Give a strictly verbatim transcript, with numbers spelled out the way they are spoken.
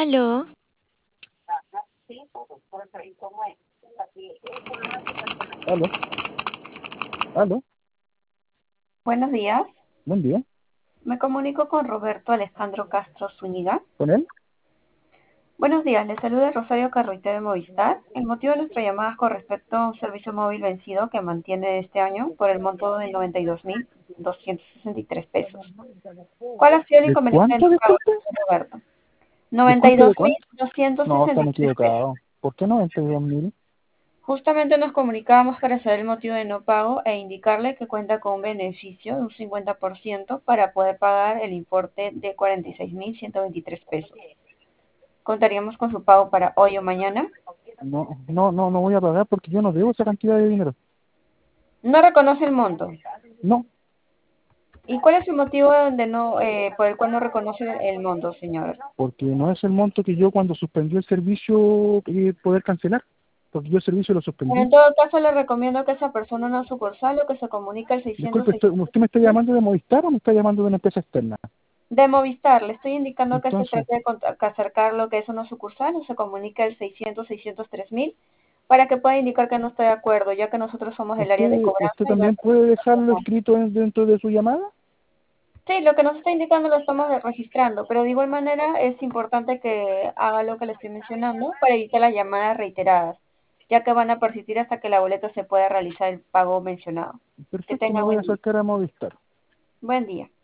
Aló, Aló, aló, Buenos días, buen día. me comunico con Roberto Alejandro Castro Zúñiga. ¿Con él? Buenos días, le saluda Rosario Carruite de Movistar. El motivo de nuestra llamada es con respecto a un servicio móvil vencido que mantiene este año por el monto de noventa y dos mil doscientos sesenta y tres pesos. ¿Cuál ha sido el ¿De inconveniente cuánto, del pago, disculpe? señor Roberto? noventa y Disculpe, dos ¿de mil cuánto? doscientos No, sesenta están y tres pesos. equivocados. ¿Por qué noventa y dos mil? Justamente nos comunicábamos para saber el motivo de no pago e indicarle que cuenta con un beneficio de un cincuenta por ciento para poder pagar el importe de cuarenta y seis mil ciento veintitrés pesos. Contaríamos con su pago para hoy o mañana. No, no, no, no voy a pagar porque yo no debo esa cantidad de dinero. No reconoce el monto. No, ¿Y cuál es el motivo de no, eh, por el cual no reconoce el monto, señor? porque no es el monto que yo cuando suspendí el servicio eh, poder cancelar. Porque yo el servicio lo Bueno, suspendí. en todo caso le recomiendo que esa persona no sucursal o que se comunique al seiscientos Disculpe, estoy- seiscientos ¿usted me está llamando de Movistar o me está llamando de una empresa externa? de Movistar. Le estoy indicando que se Entonces, trate de cont- que acercar lo que es una sucursal o se comunique al seiscientos seiscientos tres mil para que pueda indicar que no está de acuerdo, ya que nosotros somos el área de ¿usted, usted cobranza y no el también puede dejarlo escrito en- dentro de su llamada? Sí, lo que nos está indicando lo estamos registrando, pero de igual manera es importante que haga lo que le estoy mencionando para evitar las llamadas reiteradas, ya que van a persistir hasta que la boleta se pueda realizar el pago mencionado. Que Perfecto, me tenga voy a buen día. acercar a Movistar. Buen día.